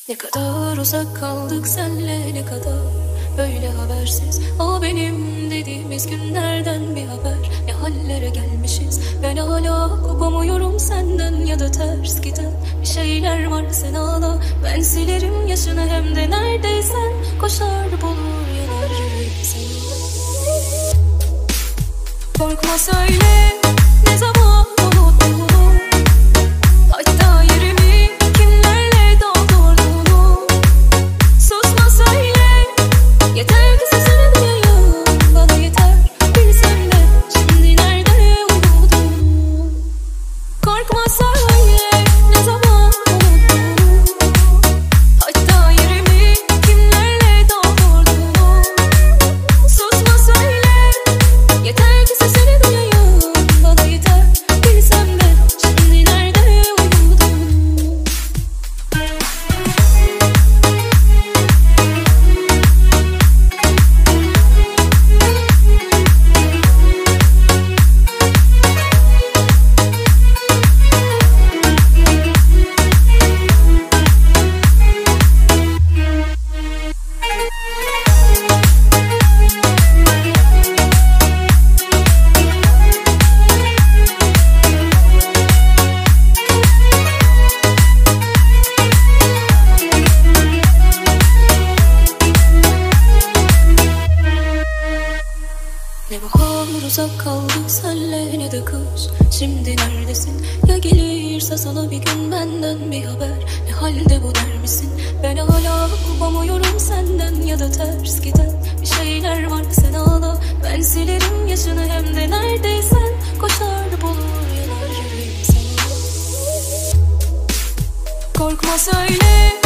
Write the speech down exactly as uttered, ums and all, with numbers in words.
Ne kadar uzak kaldık senle, ne kadar böyle habersiz. O benim dediğimiz günlerden bir haber. Ne hallere gelmişiz. Ben hala kopamıyorum senden, ya da ters giden bir şeyler var. Sen ağla, ben silerim yaşını, hem de neredeysen koşar bulur yanar yüreğim seni. Korkma söyle, ne zaman unuttuğunu, hatta yerimi kimlerle doldurduğunu. Susma söyle, yeter ki sesini duyayım. Bana yeter bilsem de şimdi nerede umudum. Korkma söyle, ne zaman unuttuğunu, hatta yerimi kimlerle doldurduğunu. Susma söyle, yeter ki sesini duyayım. Bana yeter bilsem de şimdi nerede umudum. Ne bahar uzak kaldı senle, ne de kış. Şimdi neredesin? Ya gelirse sana bir gün benden bir haber. Ne halde bu der misin? Ben hala kopamıyorum senden, ya da ters giden bir şeyler var. Sen ağla, ben silerim yaşını, hem de neredeysen koşar bulur yanar yüreğim seni. Korkma söyle,